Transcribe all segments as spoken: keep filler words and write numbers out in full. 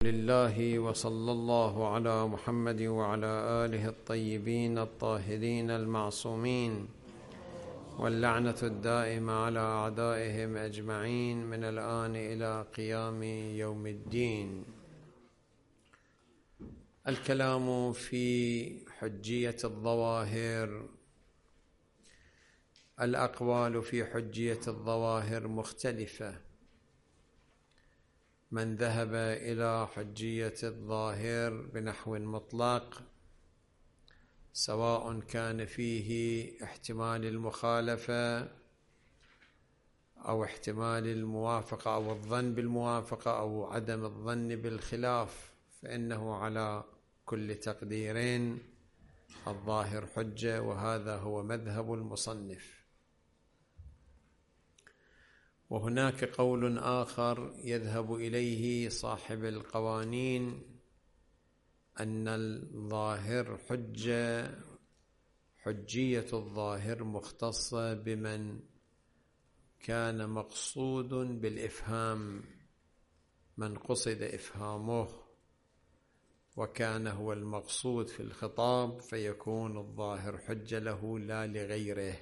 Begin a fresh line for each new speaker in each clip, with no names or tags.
لله وصلى الله على محمد وعلى آله الطيبين الطاهرين المعصومين، واللعنة الدائمة على أعدائهم أجمعين من الآن إلى قيام يوم الدين. الكلام في حجية الظواهر. الأقوال في حجية الظواهر مختلفة. من ذهب إلى حجية الظاهر بنحو مطلق، سواء كان فيه احتمال المخالفة أو احتمال الموافقة أو الظن بالموافقة أو عدم الظن بالخلاف، فإنه على كل تقدير الظاهر حجة، وهذا هو مذهب المصنف. وهناك قول آخر يذهب إليه صاحب القوانين، أن الظاهر حجة، حجية الظاهر مختصة بمن كان مقصود بالإفهام، من قصد إفهامه وكان هو المقصود في الخطاب، فيكون الظاهر حجة له لا لغيره.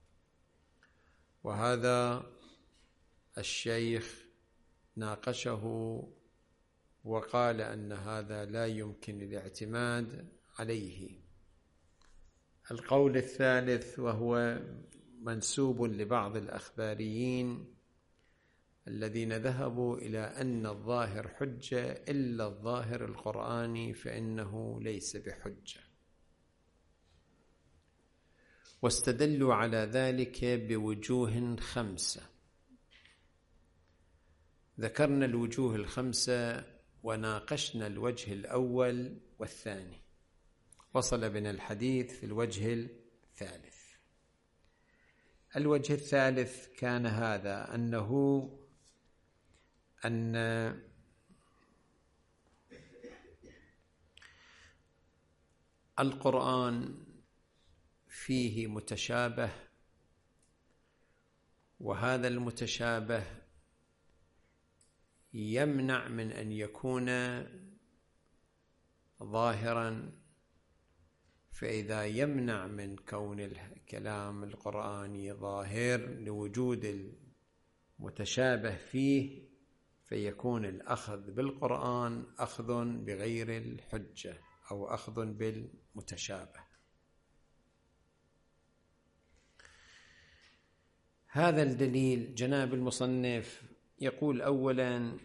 وهذا الشيخ ناقشه وقال أن هذا لا يمكن الاعتماد عليه. القول الثالث، وهو منسوب لبعض الأخباريين الذين ذهبوا إلى أن الظاهر حجة إلا الظاهر القرآني فإنه ليس بحجة، واستدلوا على ذلك بوجوه خمسة. ذكرنا الوجوه الخمسة وناقشنا الوجه الأول والثاني، وصل بنا الحديث في الوجه الثالث. الوجه الثالث كان هذا، أنه أن القرآن فيه متشابه، وهذا المتشابه يمنع من أن يكون ظاهرا، فإذا يمنع من كون الكلام القرآني ظاهر لوجود المتشابه فيه، فيكون الأخذ بالقرآن أخذ بغير الحجة أو أخذ بالمتشابه. هذا الدليل جناب المصنف يقول أولا: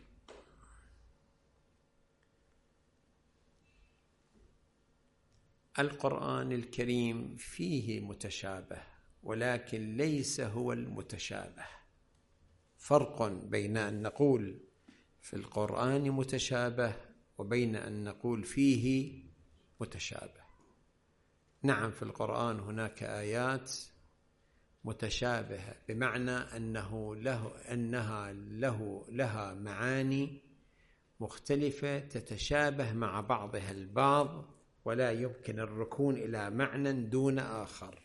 القرآن الكريم فيه متشابه، ولكن ليس هو المتشابه. فرق بين أن نقول في القرآن متشابه وبين أن نقول فيه متشابه. نعم، في القرآن هناك آيات متشابهة، بمعنى أنه له أنها له لها معاني مختلفة تتشابه مع بعضها البعض، ولا يمكن الركون إلى معنى دون آخر.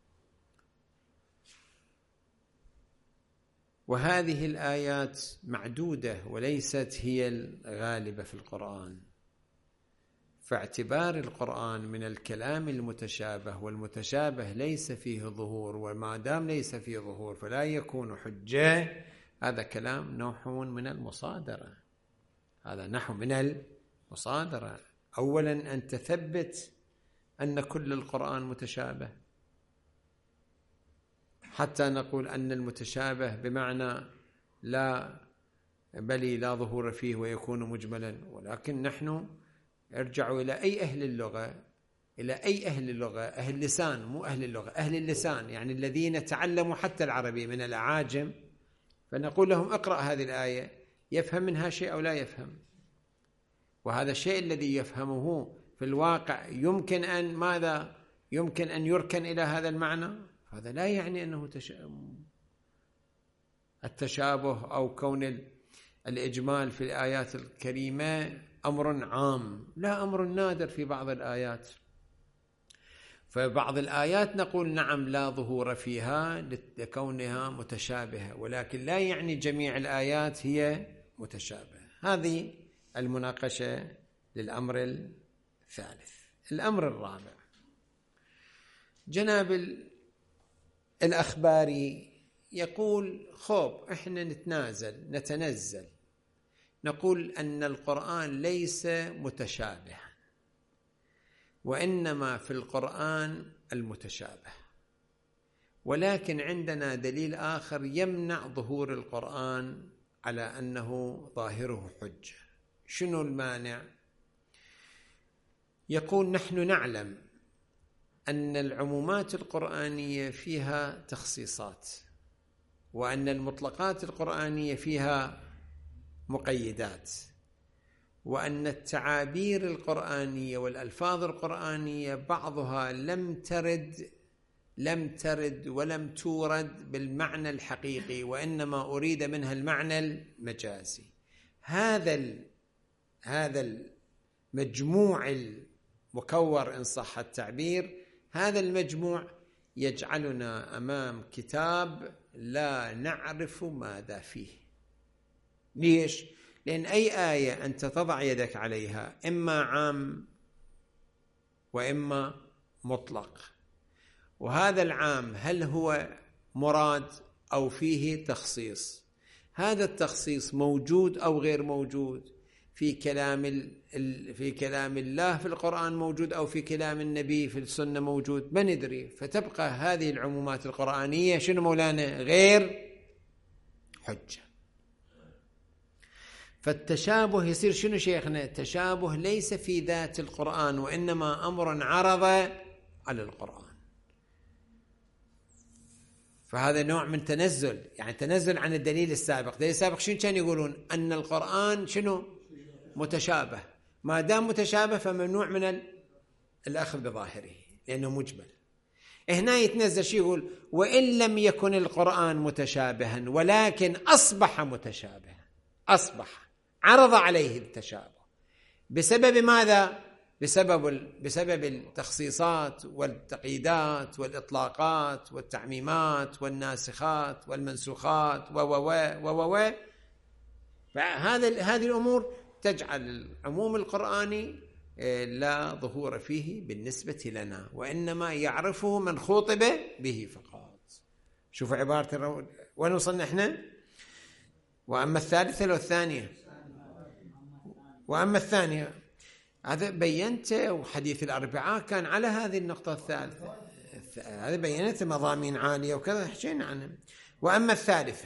وهذه الآيات معدودة وليست هي الغالبة في القرآن، فاعتبار القرآن من الكلام المتشابه، والمتشابه ليس فيه ظهور، وما دام ليس فيه ظهور فلا يكون حجة، هذا كلام نحو من المصادرة. هذا نحو من المصادرة. أولا أن تثبت أن كل القرآن متشابه، حتى نقول أن المتشابه بمعنى لا بل لا ظهور فيه ويكون مجملا. ولكن نحن ارجعوا إلى أي أهل اللغة، إلى أي أهل اللغة، أهل اللسان، مو أهل اللغة، أهل اللسان، يعني الذين تعلموا حتى العربي من الأعاجم، فنقول لهم اقرأ هذه الآية، يفهم منها شيء أو لا يفهم. وهذا الشيء الذي يفهمه في الواقع يمكن أن ماذا؟ يمكن أن يركن إلى هذا المعنى. هذا لا يعني أنه التشابه أو كون الإجمال في الآيات الكريمة أمر عام، لا، أمر نادر في بعض الآيات. فبعض الآيات نقول نعم لا ظهور فيها لكونها متشابهة، ولكن لا يعني جميع الآيات هي متشابهة. هذه المناقشة للأمر الثالث. الأمر الرابع، جناب الأخباري يقول خوب إحنا نتنازل نتنزل نقول أن القرآن ليس متشابها، وإنما في القرآن المتشابه، ولكن عندنا دليل آخر يمنع ظهور القرآن على أنه ظاهره حجة. شنو المانع؟ يقول نحن نعلم أن العمومات القرآنية فيها تخصيصات، وأن المطلقات القرآنية فيها مقيدات، وأن التعابير القرآنية والألفاظ القرآنية بعضها لم ترد لم ترد ولم تورد بالمعنى الحقيقي، وإنما أريد منها المعنى المجازي. هذا ال... هذا المجموع المكور إن صح التعبير، هذا المجموع يجعلنا أمام كتاب لا نعرف ماذا فيه. ليش؟ لأن أي آية أنت تضع يدك عليها إما عام وإما مطلق، وهذا العام هل هو مراد أو فيه تخصيص؟ هذا التخصيص موجود أو غير موجود في كلام ال... في كلام الله في القرآن موجود، أو في كلام النبي في السنة موجود، ما ندري. فتبقى هذه العمومات القرآنية شنو مولانا؟ غير حجة. فالتشابه يصير شنو شيخنا؟ التشابه ليس في ذات القرآن، وإنما أمر عرض على القرآن. فهذا نوع من تنزل، يعني تنزل عن الدليل السابق. الدليل السابق شنو كان يقولون؟ أن القرآن شنو؟ متشابه. ما دام متشابه فممنوع من الأخذ بظاهره لأنه مجمل. هنا يتنزل شيء يقول وإن لم يكن القرآن متشابها ولكن أصبح متشابها، أصبح عرض عليه التشابه بسبب ماذا؟ بسبب بسبب التخصيصات والتقييدات والإطلاقات والتعميمات والناسخات والمنسوخات و و و و فهذا هذه الأمور تجعل العموم القرآني لا ظهور فيه بالنسبة لنا، وإنما يعرفه من خوطب به فقط. شوف عبارة وين وصلنا احنا؟ وأما الثالثة لو الثانية؟ وأما الثانية هذا بينته، وحديث الأربعاء كان على هذه النقطة الثالثة، هذا بينته مضامين عالية وكذا حكينا عنها. وأما الثالثة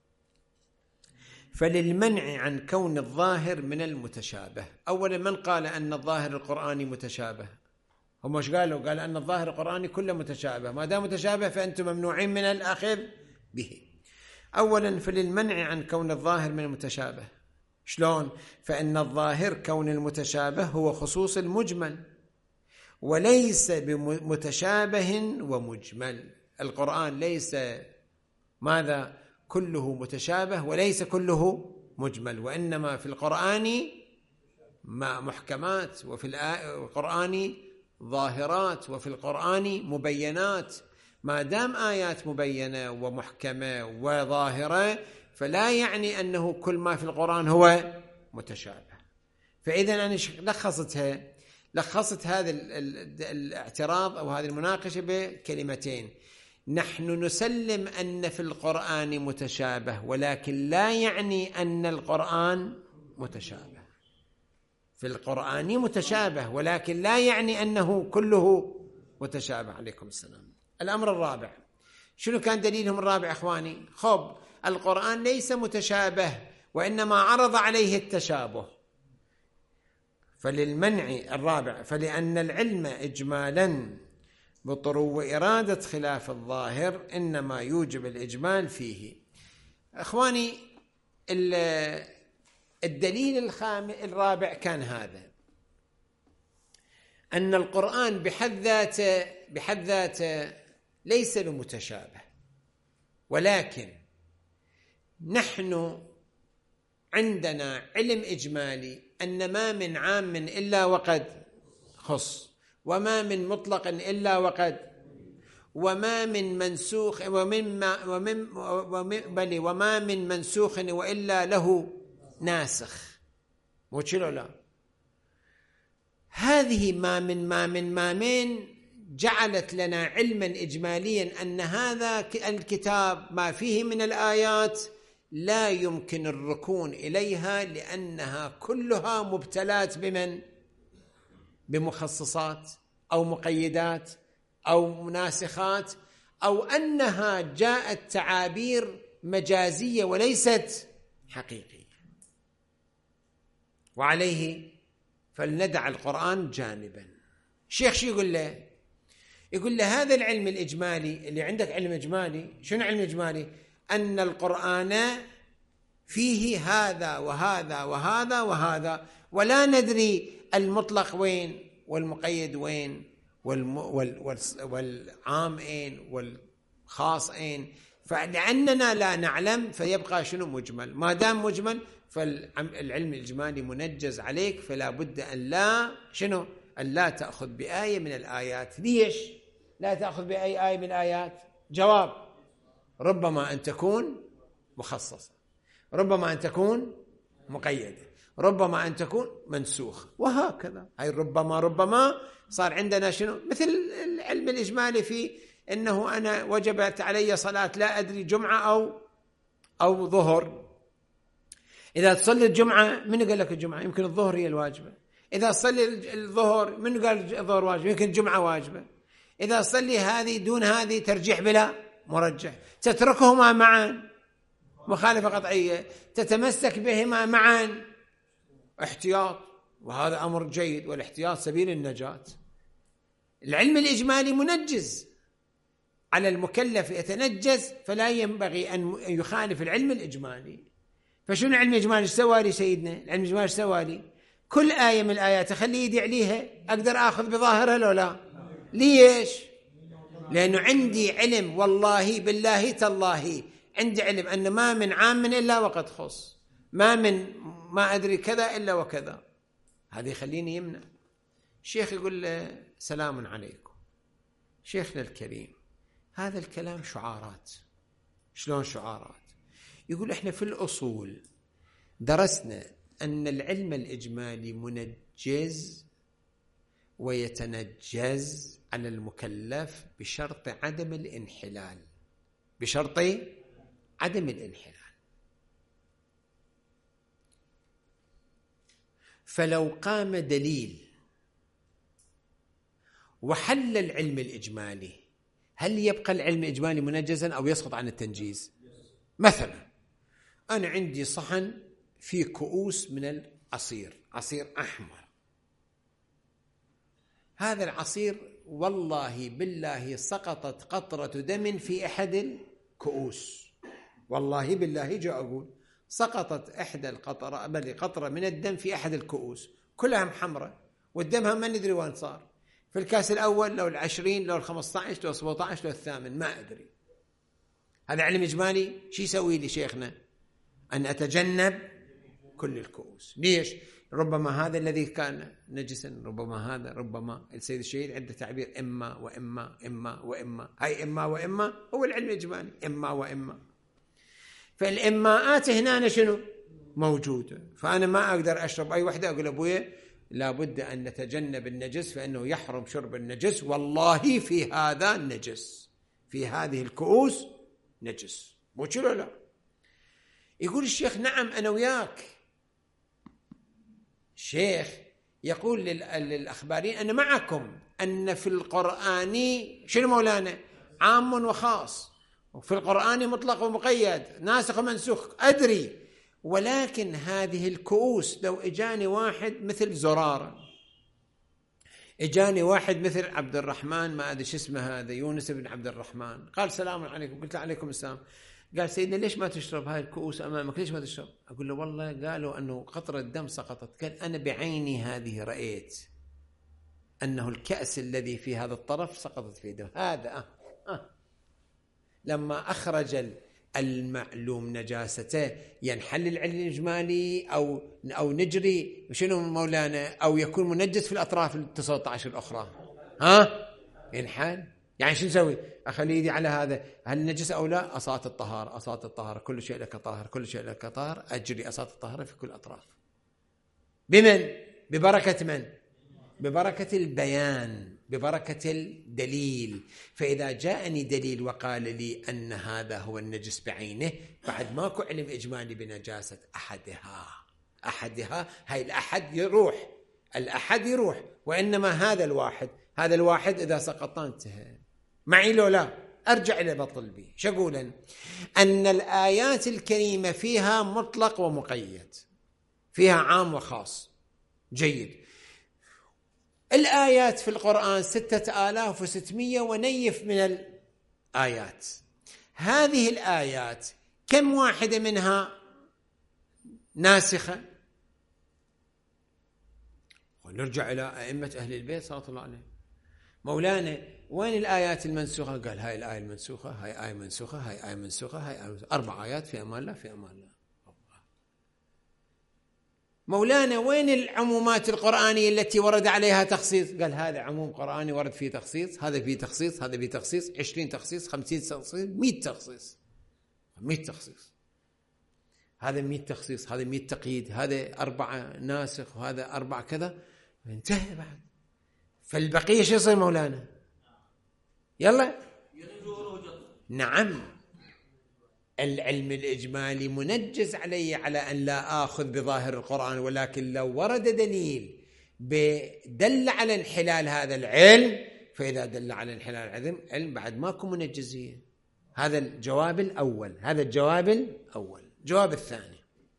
فللمنع عن كون الظاهر من المتشابه. أولا من قال أن الظاهر القرآني متشابه؟ هم مش قالوا؟ قال أن الظاهر القرآني كله متشابه، ما دام متشابه فأنتم ممنوعين من الأخذ به. أولا فللمنع عن كون الظاهر من المتشابه. شلون؟ فإن الظاهر كون المتشابه هو خصوص المجمل، وليس بمتشابه ومجمل. القرآن ليس ماذا؟ كله متشابه وليس كله مجمل، وإنما في القرآن محكمات، وفي القرآن ظاهرات، وفي القرآن مبينات. ما دام آيات مبينة ومحكمة وظاهرة فلا يعني أنه كل ما في القرآن هو متشابه. فإذا أنا لخصتها لخصت هذا الاعتراض أو هذه المناقشة بكلمتين: نحن نسلم أن في القرآن متشابه، ولكن لا يعني أن القرآن متشابه. في القرآن متشابه ولكن لا يعني أنه كله متشابه. عليكم السلام. الأمر الرابع، شنو كان دليلهم الرابع أخواني؟ خب القرآن ليس متشابه وإنما عرض عليه التشابه. فللمنع الرابع فلأن العلم إجمالا بطرو إرادة خلاف الظاهر إنما يوجب الإجمال فيه. أخواني الدليل الخامس الرابع كان هذا، أن القرآن بحد ذاته بحد ذاته ليس بمتشابه، ولكن نحن عندنا علم إجمالي أن ما من عام إلا وقد خص، وما من مطلق إلا وقد، وما من منسوخ ومن ومن بل وما من منسوخ وإلا له ناسخ. مو كذا لا. هذه ما من ما من ما من جعلت لنا علما إجماليا أن هذا الكتاب ما فيه من الآيات لا يمكن الركون إليها، لأنها كلها مبتلات بمن؟ بمخصصات أو مقيدات أو مناسخات، أو أنها جاءت تعابير مجازية وليست حقيقية. وعليه فلندع القرآن جانبا. الشيخ شو يقول له؟ يقول له هذا العلم الإجمالي اللي عندك، علم إجمالي. شنو علم إجمالي؟ أن القرآن فيه هذا وهذا وهذا وهذا، ولا ندري المطلق وين والمقيد وين والم... وال... وال... والعام أين والخاص أين، فلأننا لا نعلم فيبقى شنو؟ مجمل. ما دام مجمل فالعلم الإجمالي منجز عليك، فلا بد أن لا شنو؟ أن لا تأخذ بآية من الآيات. ليش لا تأخذ بأي آية من الآيات؟ جواب: ربما أن تكون مخصصة، ربما أن تكون مقيدة، ربما أن تكون منسوخ، وهكذا. أي ربما ربما صار عندنا شنو؟ مثل العلم الإجمالي في أنه أنا وجبت علي صلاة لا أدري جمعة أو أو ظهر. إذا تصلي الجمعة من قال لك الجمعة؟ يمكن الظهر هي الواجبة. إذا تصلي الظهر من قال الظهر واجبة؟ يمكن الجمعة واجبة. إذا تصلي هذه دون هذه ترجيح بلا مرجح. تتركهما معا مخالفة قطعية، تتمسك بهما معا احتياط، وهذا أمر جيد، والاحتياط سبيل النجاة. العلم الإجمالي منجز على المكلف، يتنجز، فلا ينبغي أن يخالف العلم الإجمالي. فشنو العلم الإجمالي؟ ايش سوى لي سيدنا؟ العلم الإجمالي ايش سوى لي؟ كل آية من الآيات أخلي يدي عليها، أقدر أخذ بظاهرها لو لا؟ ليش؟ لأنه عندي علم، والله بالله تالله عندي علم أن ما من عام إلا وقد خص، ما من ما أدري كذا إلا وكذا. هذا يخليني يمنع. الشيخ يقول له: سلام عليكم شيخنا الكريم، هذا الكلام شعارات. شلون شعارات؟ يقول إحنا في الأصول درسنا أن العلم الإجمالي منجز ويتنجز على المكلف بشرط عدم الانحلال، بشرط عدم الانحلال. فلو قام دليل وحل العلم الإجمالي، هل يبقى العلم الإجمالي منجزا أو يسقط عن التنجيز؟ مثلا أنا عندي صحن فيه كؤوس من العصير، عصير أحمر. هذا العصير والله بالله سقطت قطرة دم في أحد الكؤوس، والله بالله جاء أقول سقطت إحدى القطرة بل قطرة من الدم في أحد الكؤوس، كلها محمرة، والدمها ما ندري وين صار، في الكاس الأول لو العشرين لو الخمسة عشر لو السبعة عشر لو الثامن، ما أدري. هذا علم إجمالي. شو يسوي لي شيخنا؟ أن أتجنب كل الكؤوس. ليش؟ ربما هذا الذي كان نجسا، ربما هذا، ربما. السيد الشهيد عنده تعبير إما وإما إما وإما، هاي إما وإما هو العلم الإجمالي، إما وإما. فالإماءات هنا شنو؟ موجودة. فأنا ما أقدر أشرب أي وحدة أقول أبويا لابد أن نتجنب النجس، فإنه يحرم شرب النجس، والله في هذا النجس، في هذه الكؤوس نجس، مو كذا لا. يقول الشيخ: نعم أنا وياك. الشيخ يقول للأخبارين: أنا معكم أن في القرآن شنو مولانا؟ عام وخاص، وفي القرآن مطلق ومقيد، ناسخ ومنسوخ، أدري. ولكن هذه الكؤوس لو إجاني واحد مثل زرارة، إجاني واحد مثل عبد الرحمن، ما أدري شو اسمه هذا، يونس بن عبد الرحمن، قال: سلام عليكم. قلت: عليكم السلام. قال: سيدنا ليش ما تشرب هاي الكؤوس أمامك؟ ليش ما تشرب؟ أقول له: والله قالوا أنه قطرة الدم سقطت. قال: أنا بعيني هذه رأيت أنه الكأس الذي في هذا الطرف سقطت في دم هذا. أه. أه. لما أخرج المعلوم نجاسته ينحل العلم الإجمالي أو أو نجري شنو مولانا، أو يكون منجس في الأطراف التسعة عشر الأخرى، ها ينحل. يعني شو نسوي؟ أخلي يدي على هذا، هل نجس أو لا؟ أصات الطهارة، أصات الطهارة، كل شيء لك طاهر، كل شيء لك طاهر، أجري أصات الطهارة في كل الأطراف. بمن؟ ببركة من؟ ببركة البيان، ببركة الدليل. فإذا جاءني دليل وقال لي أن هذا هو النجس بعينه، بعد ماكو علم إجمالي بنجاسة أحدها. أحدها هاي الأحد يروح، الأحد يروح، وإنما هذا الواحد، هذا الواحد إذا سقطان انتهى. معي لو لا؟ أرجع إلى مطلبي. شو أقول؟ أن الآيات الكريمة فيها مطلق ومقيد، فيها عام وخاص. جيد. الآيات في القرآن ستة آلاف وستمائة ونيف من الآيات. هذه الآيات كم واحدة منها ناسخة؟ ونرجع إلى أئمة أهل البيت صلى الله عليه. مولانا وين الآيات المنسوخة؟ قال هاي الآية المنسوخة، هاي آية منسوخة، هاي آية منسوخة، هاي آية منسوخة. أربع آيات في أمان الله، في أمان الله. مولانا وين العمومات القرآنية التي ورد عليها تخصيص؟ قال هذا عموم قرآني ورد فيه تخصيص، هذا فيه تخصيص، هذا فيه تخصيص، عشرين تخصيص، خمسين تخصيص، مئة تخصيص، مئة تخصيص، هذا مئة تخصيص، هذا مئة تقييد، هذا أربعة ناسخ، وهذا أربعة كذا، انتهى بعد. فالبقية شو يصير مولانا؟ يلا. نعم، العلم الإجمالي منجز علي على أن لا آخذ بظاهر القرآن، ولكن لو ورد دليل دل على انحلال هذا العلم، فإذا دل على انحلال العلم علم بعد ماكو منجزية. هذا الجواب الأول. هذا الجواب الأول. الجواب الثاني،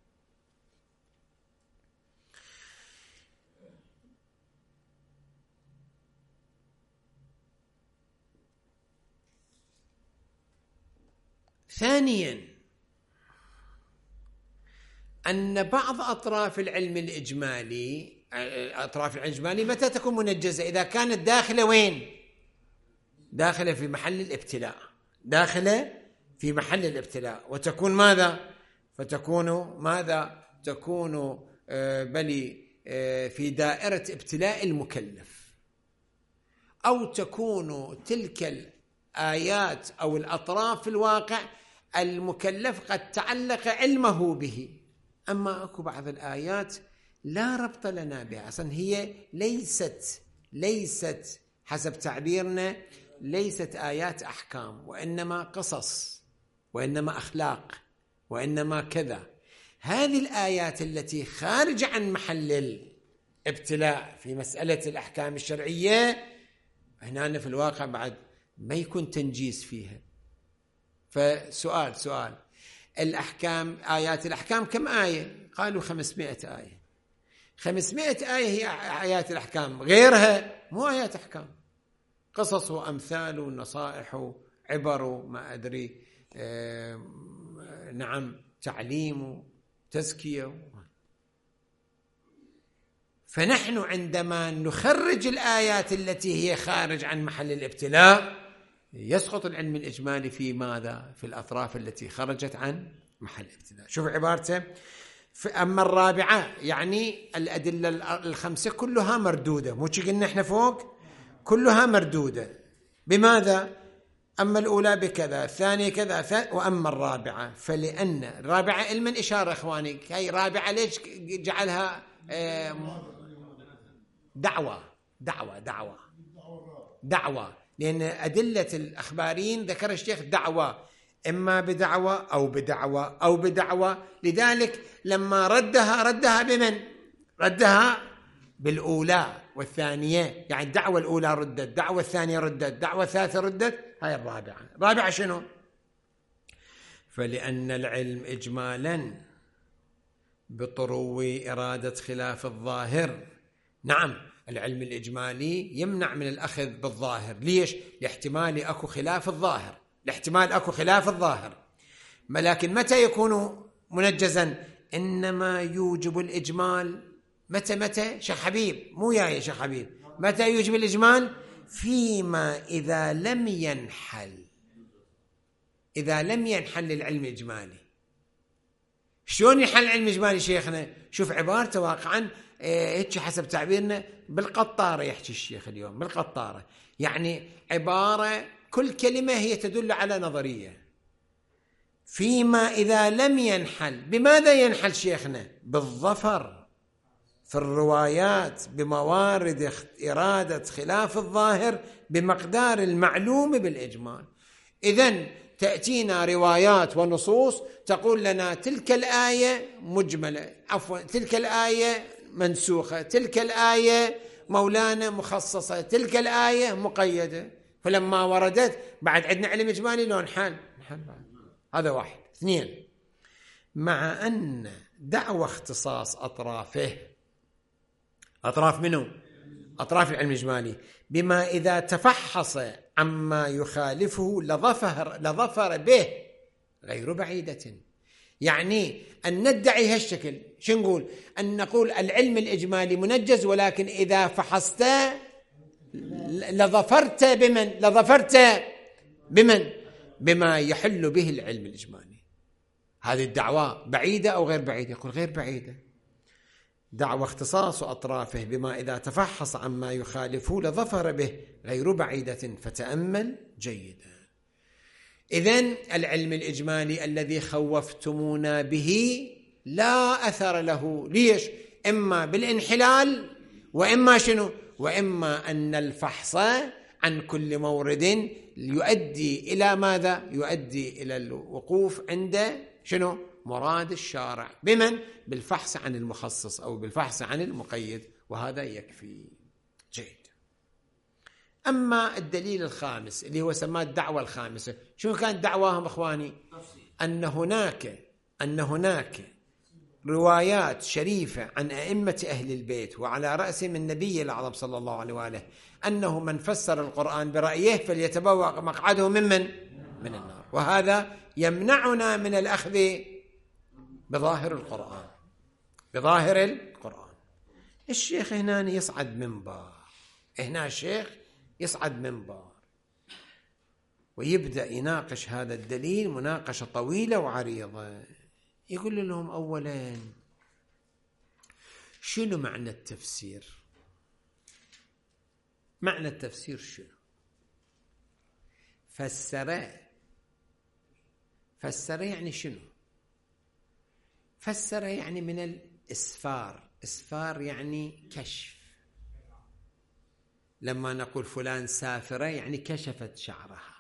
ثانيا أن بعض أطراف العلم الإجمالي، أطراف العلم الإجمالي متى تكون منجزة؟ إذا كانت داخلة وين؟ داخلة في محل الابتلاء، داخلة في محل الابتلاء، وتكون ماذا؟ فتكون ماذا؟ تكون بل في دائرة ابتلاء المكلف، أو تكون تلك الآيات أو الأطراف في الواقع المكلف قد تعلق علمه به. أما أكو بعض الآيات لا ربط لنا بها أصلا، هي ليست ليست حسب تعبيرنا ليست آيات أحكام، وإنما قصص، وإنما أخلاق، وإنما كذا. هذه الآيات التي خارج عن محل الابتلاء في مسألة الأحكام الشرعية، هنا في الواقع بعد ما يكون تنجيس فيها. فسؤال سؤال الأحكام، آيات الأحكام كم آية؟ قالوا خمسمائة آية. خمسمائة آية هي آيات الأحكام، غيرها مو آيات أحكام، قصص وأمثال ونصائح وعبر وما أدري آه نعم تعليم وتزكية. فنحن عندما نخرج الآيات التي هي خارج عن محل الابتلاء يسقط العلم الإجمالي في ماذا؟ في الأطراف التي خرجت عن محل الابتلاء. شوف عبارته. أما الرابعة يعني الأدلة الخمسة كلها مردودة، مو قلنا احنا فوق كلها مردودة. بماذا؟ أما الأولى بكذا، الثانية كذا، وأما الرابعة فلأن الرابعة علما إشارة إخواني. هي رابعة ليش جعلها دعوة دعوة دعوة دعوة؟ لأن أدلة الأخباريين ذكر الشيخ دعوة، إما بدعوة أو بدعوة أو بدعوة. لذلك لما ردها ردها بمن؟ ردها بالأولى والثانية، يعني الدعوة الأولى ردت، الدعوة الثانية ردت، الدعوة الثالثة ردت، هاي الرابعة. الرابعة شنو؟ فلأن العلم إجمالا بطرو إرادة خلاف الظاهر. نعم، العلم الإجمالي يمنع من الأخذ بالظاهر. ليش؟ لاحتمال أكو خلاف الظاهر، لاحتمال أكو خلاف الظاهر. لكن متى يكون منجزا؟ إنما يوجب الإجمال متى متى شيخ حبيب؟ مو يا شيخ حبيب، متى يوجب الإجمال؟ فيما إذا لم ينحل، إذا لم ينحل العلم الإجمالي. شلون يحل العلم الإجمالي شيخنا؟ شوف عبارته واقعا هيك حسب تعبيرنا بالقطارة، يحكي الشيخ اليوم بالقطارة، يعني عبارة كل كلمة هي تدل على نظرية. فيما إذا لم ينحل، بماذا ينحل شيخنا؟ بالظفر. في الروايات بموارد إرادة خلاف الظاهر بمقدار المعلوم بالإجمال. إذن تأتينا روايات ونصوص تقول لنا تلك الآية مجملة، عفوا تلك الآية منسوخة، تلك الآية مولانا مخصصة، تلك الآية مقيدة. فلما وردت بعد عندنا علم إجمالي لو نحل هذا واحد. اثنين، مع أن دعوى اختصاص أطرافه، أطراف منه أطراف العلم الإجمالي، بما إذا تفحص عما يخالفه لظفر, لظفر به غير بعيدة. يعني أن ندعي هالشكل، شو نقول؟ أن نقول العلم الإجمالي منجز، ولكن إذا فحصت لظفرت بمن؟ لظفرت بمن؟ بما يحل به العلم الإجمالي. هذه الدعوة بعيدة أو غير بعيدة؟ يقول غير بعيدة. دعوى اختصاص أطرافه بما إذا تفحص عما يخالفه لظفر به غير بعيدة، فتأمل جيدا. إذن العلم الإجمالي الذي خوفتمونا به لا أثر له. ليش؟ إما بالانحلال، وإما شنو؟ وإما أن الفحص عن كل مورد يؤدي إلى ماذا؟ يؤدي إلى الوقوف عند شنو؟ مراد الشارع. بمن؟ بالفحص عن المخصص أو بالفحص عن المقيد، وهذا يكفي. جيد. أما الدليل الخامس اللي هو سماه الدعوة الخامسة، شو كانت دعواهم إخواني؟ أن هناك أن هناك روايات شريفة عن أئمة أهل البيت وعلى رأسهم النبي الأعظم صلى الله عليه وآله أنه من فسر القرآن برأيه فليتبوأ مقعده ممن؟ من النار. وهذا يمنعنا من الأخذ بظاهر القرآن، بظاهر القرآن. الشيخ هنا يصعد منبر، هنا الشيخ يصعد منبر ويبدأ يناقش هذا الدليل مناقشة طويلة وعريضة. يقول لهم أولا شنو معنى التفسير؟ معنى التفسير شنو؟ فسر فسر يعني شنو؟ فسر يعني من الإسفار. إسفار يعني كشف. لما نقول فلان سافرة يعني كشفت شعرها.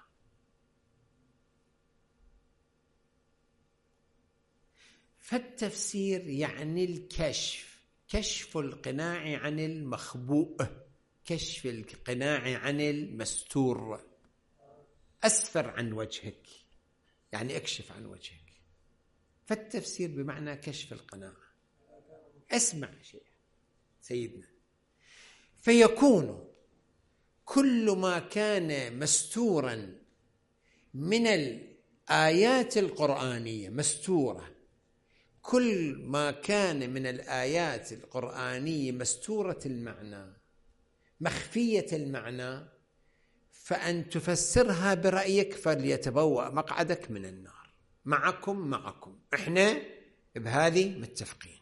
فالتفسير يعني الكشف، كشف القناع عن المخبوء، كشف القناع عن المستور. أسفر عن وجهك يعني اكشف عن وجهك. فالتفسير بمعنى كشف القناع. اسمع شيء سيدنا، فيكون كل ما كان مستورا من الآيات القرآنية، مستورة، كل ما كان من الآيات القرآنية مستورة المعنى مخفية المعنى، فأن تفسرها برأيك فليتبوأ مقعدك من النار. معكم معكم احنا بهذه متفقين.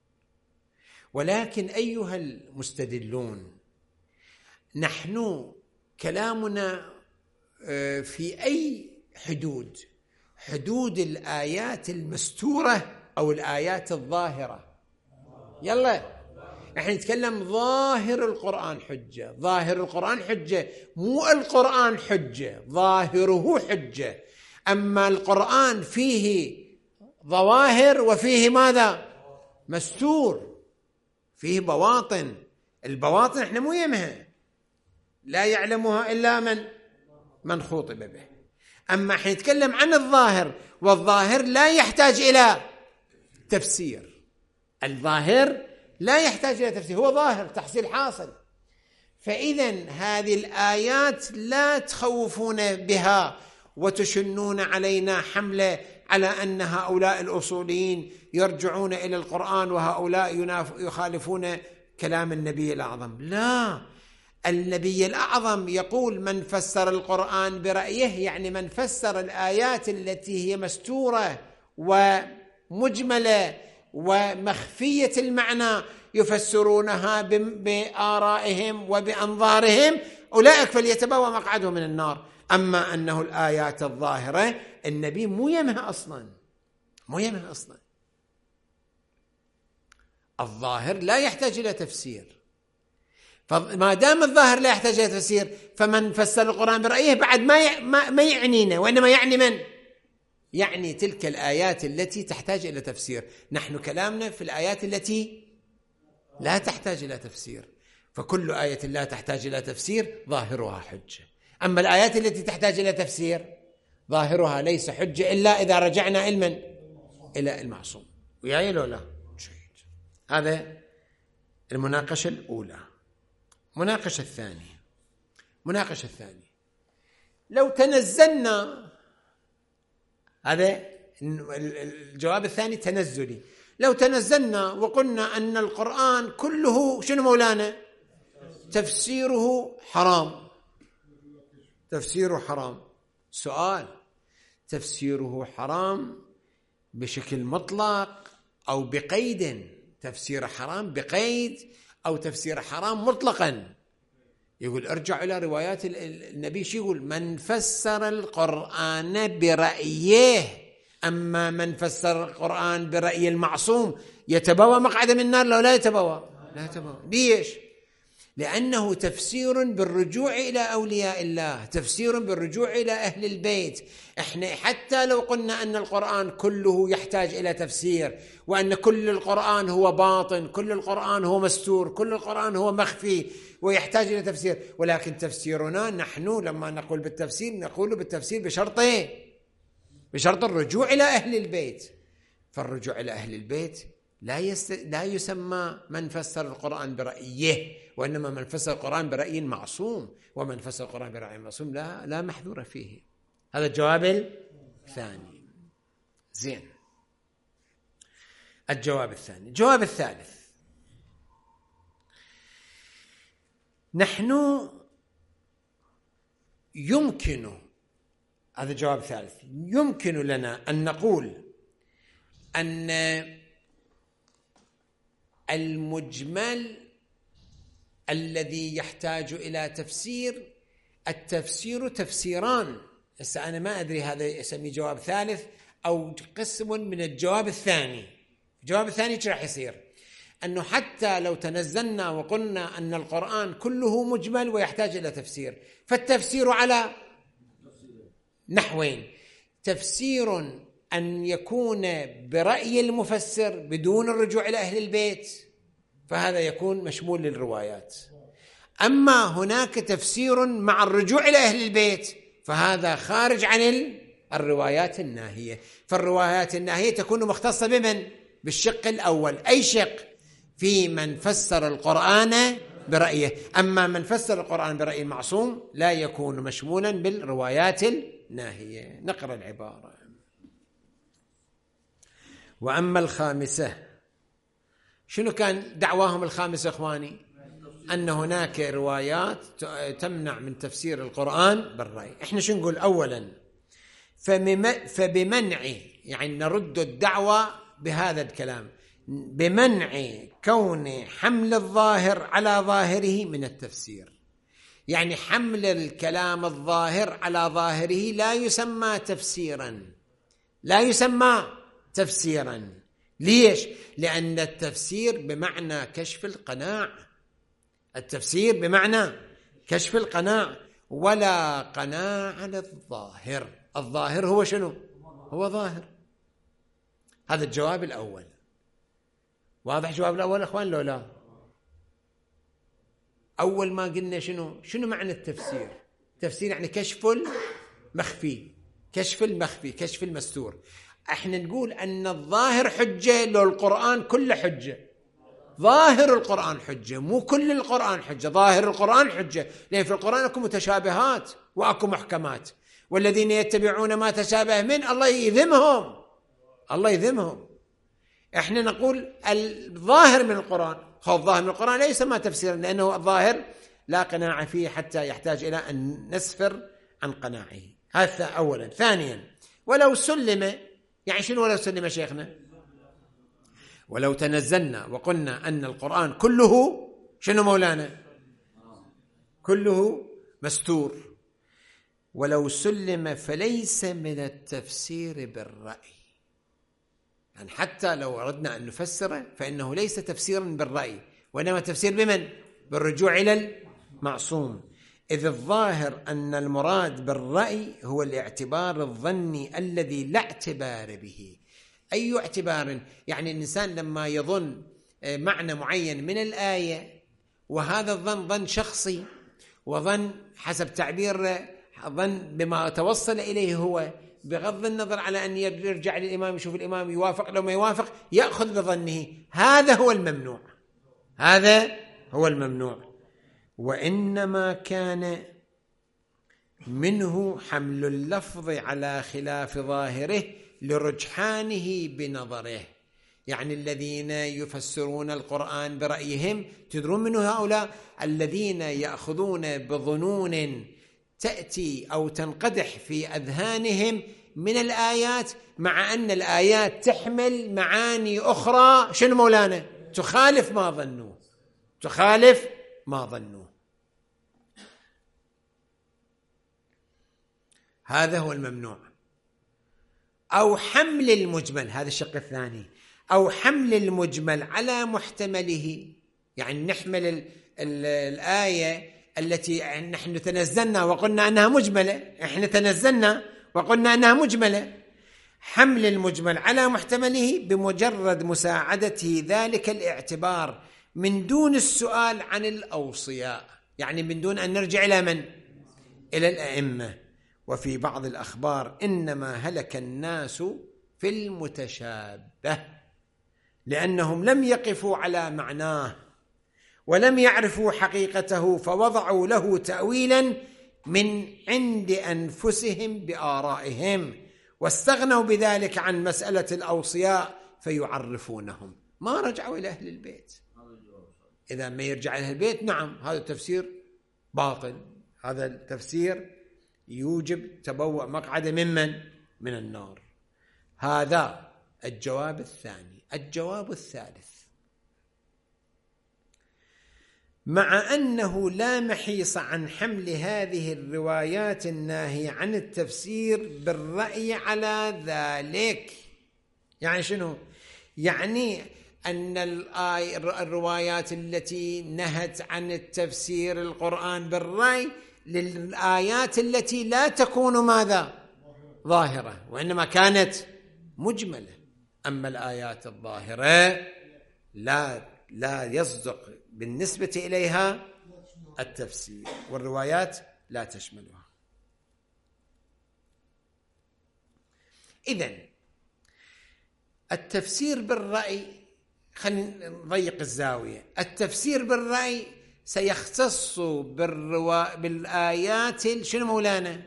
ولكن أيها المستدلون، نحن كلامنا في أي حدود؟ حدود الآيات المستورة أو الآيات الظاهرة؟ يلا احنا نتكلم ظاهر القرآن حجة. ظاهر القرآن حجة، مو القرآن حجة، ظاهره حجة. أما القرآن فيه ظواهر وفيه ماذا؟ مستور، فيه بواطن. البواطن احنا مو يمها، لا يعلمها إلا من من خوطب به. أما احنا نتكلم عن الظاهر، والظاهر لا يحتاج إلى تفسير. الظاهر لا يحتاج إلى تفسير، هو ظاهر تحصيل حاصل. فإذن هذه الآيات لا تخوفون بها وتشنون علينا حملة على أن هؤلاء الأصوليين يرجعون إلى القرآن وهؤلاء يخالفون كلام النبي الأعظم. لا، النبي الأعظم يقول من فسر القرآن برأيه، يعني من فسر الآيات التي هي مستورة ومجملة ومخفية المعنى يفسرونها بآرائهم وبأنظارهم، أولئك فليتبوأ مقعده من النار. أما أنه الآيات الظاهرة النبي مو يمها أصلا، مو يمها أصلا. الظاهر لا يحتاج إلى تفسير، فما دام الظاهر لا يحتاج إلى تفسير فمن فسر القرآن برأيه بعد ما ما يعنينا، وإنما يعني من؟ يعني تلك الآيات التي تحتاج إلى تفسير. نحن كلامنا في الآيات التي لا تحتاج إلى تفسير، فكل آية لا تحتاج إلى تفسير ظاهرها حجة. أما الآيات التي تحتاج إلى تفسير ظاهرها ليس حجة إلا إذا رجعنا إلى إلى المعصوم. وياي لو لا؟ جيد. هذا المناقشة الأولى. مناقشة الثانية مناقشة الثانية لو تنزلنا، هذا الجواب الثاني تنزلي، لو تنزلنا وقلنا أن القرآن كله شنو مولانا؟ تفسيره حرام. تفسيره حرام. سؤال: تفسيره حرام بشكل مطلق أو بقيد؟ تفسير حرام بقيد أو تفسير حرام مطلقا؟ يقول ارجع إلى روايات النبي، شو يقول؟ من فسر القرآن برأيه. أما من فسر القرآن برأي المعصوم يتبوى مقعد من النار لو لا يتبوى؟ لا يتبوى. ليش؟ لأنه تفسير بالرجوع إلى أولياء الله، تفسير بالرجوع إلى أهل البيت. إحنا حتى لو قلنا أن القرآن كله يحتاج إلى تفسير، وأن كل القرآن هو باطن، كل القرآن هو مستور، كل القرآن هو مخفي ويحتاج إلى تفسير، ولكن تفسيرنا نحن لما نقول بالتفسير نقول بالتفسير بشرطين: بشرط الرجوع إلى أهل البيت. فالرجوع إلى أهل البيت لا, يست... لا يسمى من فسر القرآن برأيه، وإنما من فسر القرآن برأي معصوم، ومن فسر القرآن برأي معصوم لا لا محذور فيه. هذا الجواب الثاني. زين. الجواب الثاني. الجواب الثالث: نحن يمكن، هذا الجواب الثالث، يمكن لنا أن نقول أن المجمل الذي يحتاج إلى تفسير، التفسير تفسيران. هسه أنا ما أدري هذا يسميه جواب ثالث أو قسم من الجواب الثاني. الجواب الثاني ايش راح يصير؟ أنه حتى لو تنزلنا وقلنا أن القرآن كله مجمل ويحتاج إلى تفسير، فالتفسير على نحوين: تفسير أن يكون برأي المفسر بدون الرجوع إلى أهل البيت، فهذا يكون مشمول للروايات. أما هناك تفسير مع الرجوع إلى أهل البيت، فهذا خارج عن الروايات الناهية. فالروايات الناهية تكون مختصة بمن؟ بالشق الأول. أي شق؟ في من فسر القرآن برأيه. أما من فسر القرآن برأي المعصوم لا يكون مشمولا بالروايات الناهية. نقرأ العبارة: وأما الخامسة، شنو كان دعواهم الخامسة إخواني؟ أن هناك روايات تمنع من تفسير القرآن بالرأي. إحنا شو نقول؟ أولا فبمنع، يعني نرد الدعوة بهذا الكلام، بمنع كون حمل الظاهر على ظاهره من التفسير. يعني حمل الكلام الظاهر على ظاهره لا يسمى تفسيرا، لا يسمى تفسيرا. ليش؟ لأن التفسير بمعنى كشف القناع. التفسير بمعنى كشف القناع، ولا قناع للظاهر. الظاهر هو شنو؟ هو ظاهر. هذا الجواب الأول. واضح الجواب الأول أخوان لو لا؟ أول ما قلنا شنو شنو معنى التفسير؟ التفسير يعني كشف المخفي، كشف المخفي، كشف المستور. احنا نقول أن الظاهر حجة، لو القرآن كله حجة. ظاهر القرآن حجة، مو كل القرآن حجة. ظاهر القرآن حجة، لأن في القرآن أكو متشابهات وأكو محكمات، والذين يتبعون ما تشابه من الله يذمهم، الله يذمهم. احنا نقول الظاهر من القرآن. خذ الظاهر من القرآن ليس ما تفسيرا، لأنه الظاهر لا قناعة فيه حتى يحتاج إلى أن نسفر عن قناعه. هذا أولا. ثانيا ولو سلم، يعني شنو ولو سلم شيخنا؟ ولو تنزلنا وقلنا أن القرآن كله شنو مولانا؟ كله مستور. ولو سلم فليس من التفسير بالرأي. يعني حتى لو أردنا أن نفسره فإنه ليس تفسيرا بالرأي، وإنما تفسير بمن؟ بالرجوع إلى المعصوم. إذ الظاهر أن المراد بالرأي هو الاعتبار الظني الذي لا اعتبار به. أي اعتبار؟ يعني الإنسان لما يظن معنى معين من الآية، وهذا الظن ظن شخصي، وظن حسب تعبير ظن بما توصل إليه هو، بغض النظر على أن يرجع للإمام يشوف الإمام يوافق لو ما يوافق، يأخذ بظنه. هذا هو الممنوع، هذا هو الممنوع. وإنما كان منه حمل اللفظ على خلاف ظاهره لرجحانه بنظره. يعني الذين يفسرون القرآن برأيهم، تدرون منه هؤلاء الذين يأخذون بظنون تأتي أو تنقدح في أذهانهم من الآيات، مع أن الآيات تحمل معاني أخرى شنو مولانا؟ تخالف ما ظنوا، تخالف ما ظنوا. هذا هو الممنوع. أو حمل المجمل، هذا الشق الثاني، أو حمل المجمل على محتمله. يعني نحمل ال ال الآية التي نحن تنزلنا وقلنا أنها مجملة، إحنا تنزلنا وقلنا أنها مجملة، حمل المجمل على محتمله بمجرد مساعدته ذلك الاعتبار من دون السؤال عن الأوصياء، يعني من دون أن نرجع إلى من؟ إلى الأئمة. وفي بعض الأخبار إنما هلك الناس في المتشابه لأنهم لم يقفوا على معناه ولم يعرفوا حقيقته، فوضعوا له تأويلا من عند أنفسهم بآرائهم، واستغنوا بذلك عن مسألة الأوصياء فيعرفونهم. ما رجعوا إلى أهل البيت. إذا ما يرجع إلى أهل البيت، نعم هذا التفسير باطل، هذا التفسير يوجب تبوء مقعد ممن؟ من النار. هذا الجواب الثاني. الجواب الثالث: مع أنه لا محيص عن حمل هذه الروايات الناهية عن التفسير بالرأي على ذلك. يعني شنو؟ يعني أن الروايات التي نهت عن التفسير القرآن بالرأي للآيات التي لا تكون ماذا؟ ظاهرة، وإنما كانت مجملة. أما الآيات الظاهرة لا لا يصدق بالنسبة إليها التفسير، والروايات لا تشملها. إذن التفسير بالرأي، خلينا نضيق الزاوية، التفسير بالرأي سيختص بالروا... بالآيات شنو مولانا؟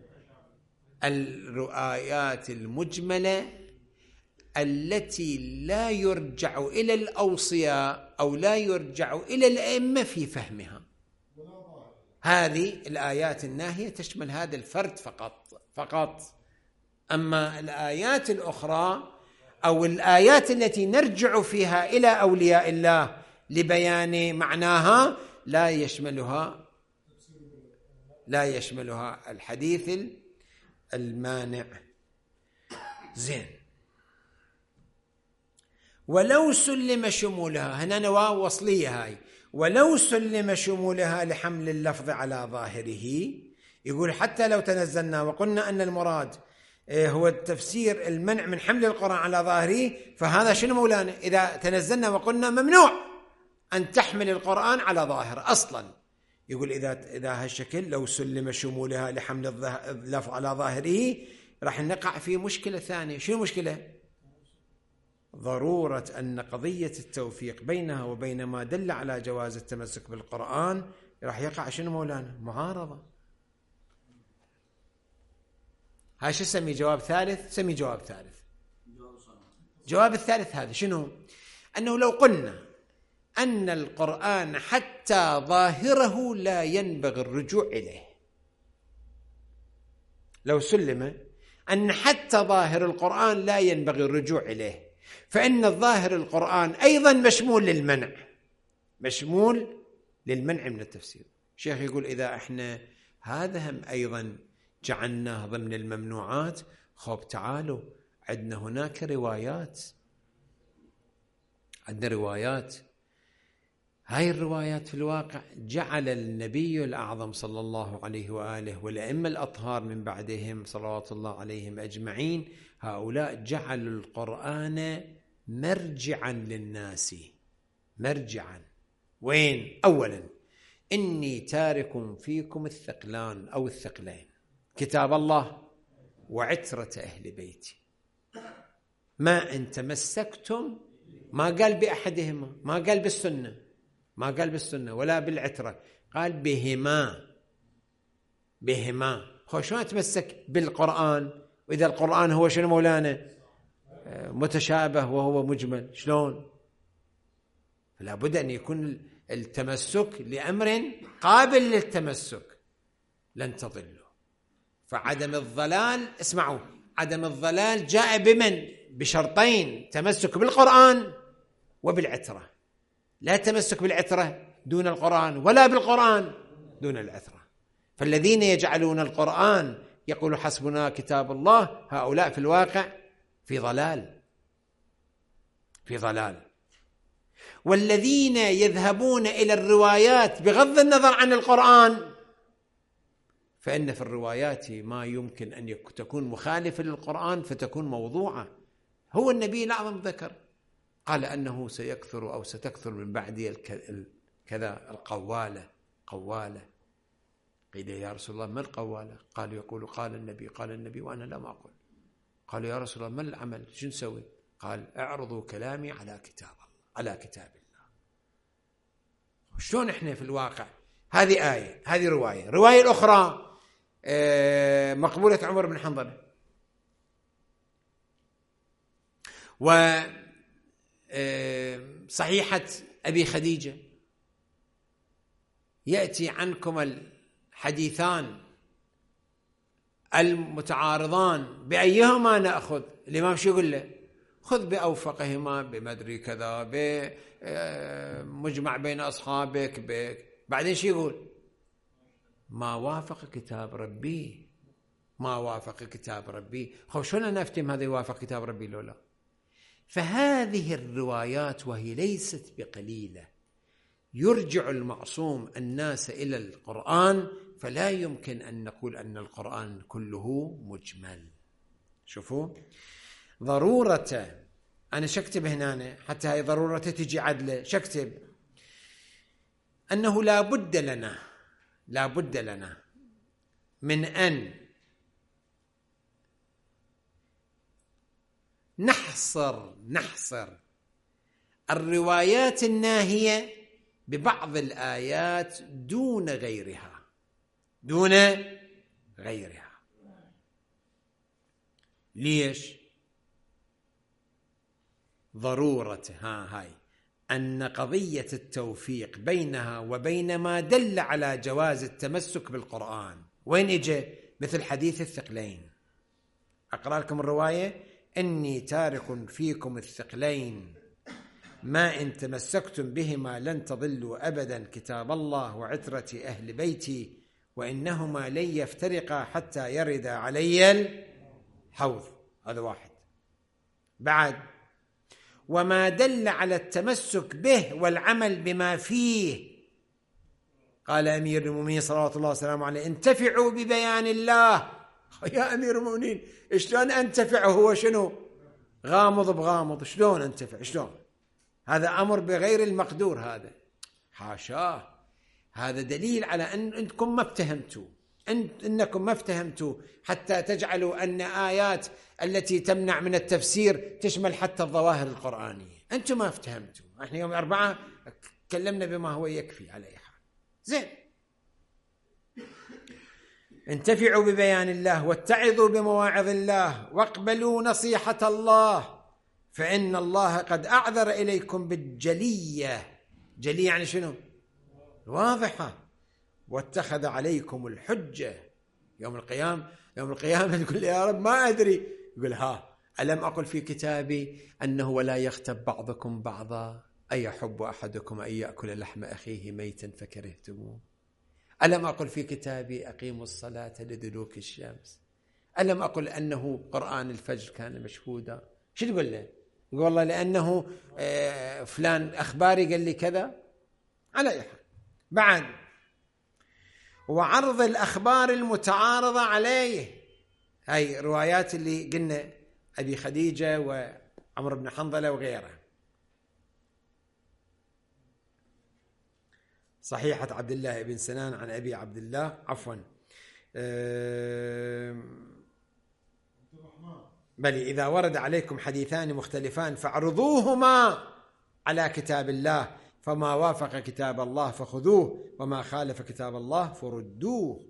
الروايات المجملة التي لا يرجع إلى الأوصياء أو لا يرجع إلى الأئمة في فهمها. هذه الآيات الناهية تشمل هذا الفرد فقط فقط. أما الآيات الأخرى أو الآيات التي نرجع فيها إلى أولياء الله لبيان معناها لا يشملها لا يشملها الحديث المانع. زين. ولو سلم شمولها، هنا نواة وصلية هاي، ولو سلم شمولها لحمل اللفظ على ظاهره، يقول حتى لو تنزلنا وقلنا أن المراد هو التفسير المنع من حمل القرآن على ظاهره، فهذا شنو مولانا؟ إذا تنزلنا وقلنا ممنوع أن تحمل القرآن على ظاهر أصلا، يقول إذا إذا هالشكل لو سلم شمولها لحمل اللفظ على ظاهره راح نقع في مشكلة ثانية. شنو مشكلة؟ ضرورة أن قضية التوفيق بينها وبين ما دل على جواز التمسك بالقرآن راح يقع شنو مولانا؟ معارضة. هاي شو سمي جواب ثالث؟ سمي جواب ثالث. جواب الثالث هذا شنو؟ أنه لو قلنا أن القرآن حتى ظاهره لا ينبغي الرجوع إليه، لو سلم أن حتى ظاهر القرآن لا ينبغي الرجوع إليه، فإن الظاهر القرآن أيضا مشمول للمنع، مشمول للمنع من التفسير. الشيخ يقول إذا إحنا هذا هم أيضا جعلناه ضمن الممنوعات، خب تعالوا عندنا هناك روايات عندنا روايات، هاي الروايات في الواقع جعل النبي الأعظم صلى الله عليه وآله والأئمة الأطهار من بعدهم صلوات الله عليهم أجمعين، هؤلاء جعلوا القرآن مرجعا للناس. مرجعا وين؟ أولا إني تارك فيكم الثقلان أو الثقلين، كتاب الله وعترة أهل بيتي، ما إن تمسكتم، ما قال بأحدهما، ما قال بالسنة، ما قال بالسنة ولا بالعترة، قال بهما. بهما هو شلون أتمسك بالقرآن وإذا القرآن هو شنو مولانا؟ متشابه وهو مجمل، شلون؟ فلا بد أن يكون التمسك لأمر قابل للتمسك، لن تضلوا. فعدم الضلال، اسمعوا، عدم الضلال جاء بمن؟ بشرطين: تمسك بالقرآن وبالعترة. لا تمسك بالعترة دون القرآن ولا بالقرآن دون العترة. فالذين يجعلون القرآن يقول حسبنا كتاب الله، هؤلاء في الواقع في ضلال، في ضلال. والذين يذهبون إلى الروايات بغض النظر عن القرآن، فإن في الروايات ما يمكن أن تكون مخالفة للقرآن فتكون موضوعة. هو النبي الأعظم ذكر، قال أنه سيكثر أو ستكثر من بعدي كذا القوالة. قوالة، قيل يا رسول الله ما القوالة؟ قال يقول قال النبي قال النبي وأنا لا أقول. قالوا يا رسول الله ما العمل؟ شو نسوي؟ قال اعرضوا كلامي على كتاب الله، على كتاب الله. شلون احنا في الواقع؟ هذه آية، هذه رواية. رواية الأخرى مقبولة عمر بن حنظلة، وصحيحة أبي خديجة، يأتي عنكم الحديثان المتعارضان بأيهما نأخذ؟ الإمام شو يقول له؟ خذ بأوفقهما، بمدري كذا، بمجمع بين أصحابك، بعدين شو يقول؟ ما وافق كتاب ربي، ما وافق كتاب ربي. خو شلون نفتهم هذا يوافق كتاب ربي لو لا؟ فهذه الروايات وهي ليست بقليلة يرجع المعصوم الناس إلى القرآن، فلا يمكن أن نقول أن القرآن كله مجمل. شوفوا ضرورة، أنا شكتب هنا حتى هاي ضرورة تجي عدلة، شكتب أنه لا بد لنا لا بد لنا من أن نحصر نحصر الروايات الناهية ببعض الآيات دون غيرها، دون غيرها. ليش؟ ضرورة ها هاي أن قضية التوفيق بينها وبين ما دل على جواز التمسك بالقرآن وين إجا؟ مثل حديث الثقلين. أقرأ لكم الرواية: إني تارك فيكم الثقلين ما إن تمسكتم بهما لن تضلوا أبدا، كتاب الله وعترة أهل بيتي، وإنهما لن يفترقا حتى يرد علي الحوض. هذا واحد. بعد: وما دل على التمسك به والعمل بما فيه، قال أمير المؤمنين صلوات الله وسلامه عليه: انتفعوا ببيان الله. يا أمير المؤمنين شلون أنتفع؟ هو شنو؟ غامض بغامض، شلون أنتفع؟ شلون؟ هذا أمر بغير المقدور، هذا حاشاه. هذا دليل على أن أنكم ما افتهمتوا، أنت إنكم ما افتهمتوا حتى تجعلوا أن آيات التي تمنع من التفسير تشمل حتى الظواهر القرآنية. أنتم ما افتهمتوا. احنا يوم أربعة تكلمنا بما هو يكفي على أي حال. زين. انتفعوا ببيان الله واتعظوا بمواعظ الله واقبلوا نصيحة الله، فإن الله قد أعذر إليكم بالجلية. جلية يعني شنو؟ واضحة. واتخذ عليكم الحجة يوم القيامة. يوم القيامة يقول يا رب ما أدري، يقول ها ألم أقل في كتابي أنه ولا يغتب بعضكم بعضا، أيحب أحدكم أن يأكل لحم أخيه ميتا فكرهتموه؟ ألم أقل في كتابي أقيموا الصلاة لدلوك الشمس؟ ألم أقل أنه قرآن الفجر كان مشهودا؟ شو تقول له؟ يقول والله لأنه فلان أخباري قال لي كذا. على أي حال، بعد وعرض الأخبار المتعارضة عليه، هاي روايات اللي قلنا أبي خديجة وعمر بن حنظلة وغيره. صحيحة عبد الله بن سنان عن أبي عبد الله عفوا بل إذا ورد عليكم حديثان مختلفان فاعرضوهما على كتاب الله، فما وافق كتاب الله فخذوه وما خالف كتاب الله فردوه.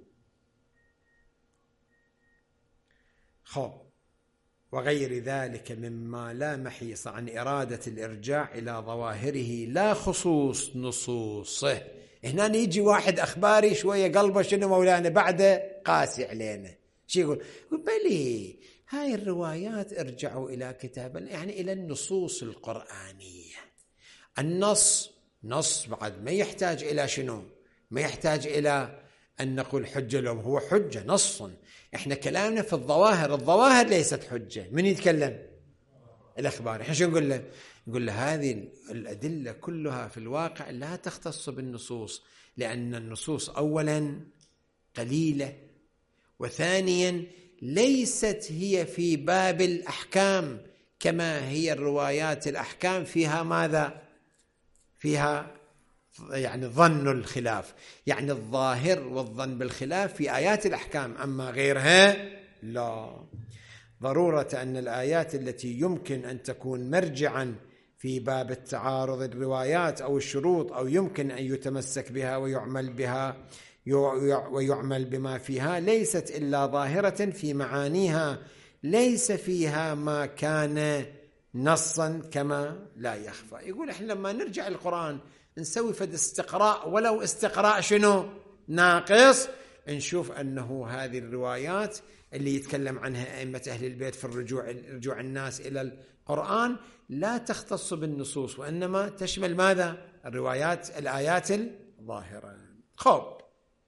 خب، وغير ذلك مما لا محيص عن إرادة الإرجاع إلى ظواهره لا خصوص نصوصه. هنا يجي واحد أخباري شوية قلبه شنو مولانا بعده قاسي علينا، شو يقول؟ يقول بلي هاي الروايات ارجعوا إلى كتاب، يعني إلى النصوص القرآنية. النص نص بعد ما يحتاج إلى شنو؟ ما يحتاج إلى أن نقول حجة لهم، هو حجة نص. إحنا كلامنا في الظواهر، الظواهر ليست حجة. من يتكلم؟ الأخبار. إحنا شو نقول له؟ نقول له هذه الأدلة كلها في الواقع لا تختص بالنصوص، لأن النصوص أولا قليلة، وثانيا ليست هي في باب الأحكام كما هي الروايات. الأحكام فيها ماذا؟ فيها يعني ظن الخلاف، يعني الظاهر والظن بالخلاف في آيات الأحكام، أما غيرها لا. ضرورة أن الآيات التي يمكن أن تكون مرجعا في باب التعارض الروايات أو الشروط، أو يمكن أن يتمسك بها ويعمل بها ويعمل بما فيها، ليست إلا ظاهرة في معانيها، ليس فيها ما كان نصا كما لا يخفى. يقول إحنا لما نرجع القرآن نسوي فد استقراء، ولو استقراء شنو؟ ناقص، نشوف أنه هذه الروايات اللي يتكلم عنها أئمة أهل البيت في الرجوع رجوع الناس إلى القرآن لا تختص بالنصوص، وإنما تشمل ماذا؟ الروايات الآيات الظاهرة. خب،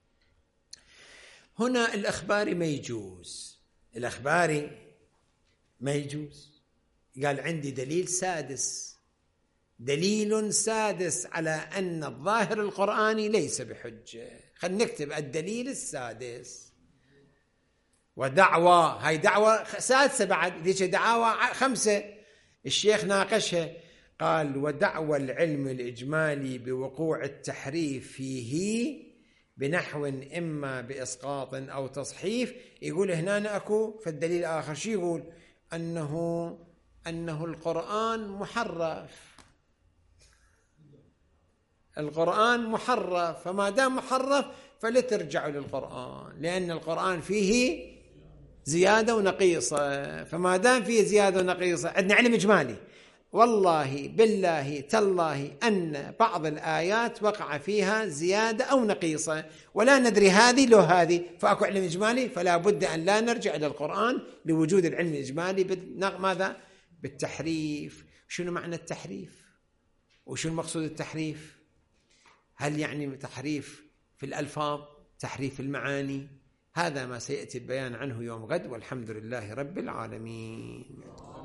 هنا الأخباري ما يجوز، الأخباري ما يجوز. قال عندي دليل سادس، دليل سادس على أن الظاهر القرآني ليس بحجة. خلينا نكتب الدليل السادس. ودعوة، هاي دعوة سادسة بعد، ذيك دعوة خمسة الشيخ ناقشها، قال ودعوى العلم الإجمالي بوقوع التحريف فيه بنحو إما بإسقاط أو تصحيف. يقول هنا أكو في الدليل آخر، شو يقول؟ أنه أنه القرآن محرف، القرآن محرف، فما دام محرف فلترجعوا للقرآن، لأن القرآن فيه زيادة ونقيصة، فما دام فيه زيادة ونقيصة عندنا علم إجمالي. والله بالله تالله أن بعض الآيات وقع فيها زيادة أو نقيصة ولا ندري هذه لو هذه، فأكو علم إجمالي، فلا بد أن لا نرجع إلى القرآن لوجود العلم الإجمالي. ماذا؟ بالتحريف. شنو معنى التحريف؟ وشنو مقصود التحريف؟ هل يعني تحريف في الألفاظ، تحريف المعاني؟ هذا ما سيأتي البيان عنه يوم غد، والحمد لله رب العالمين.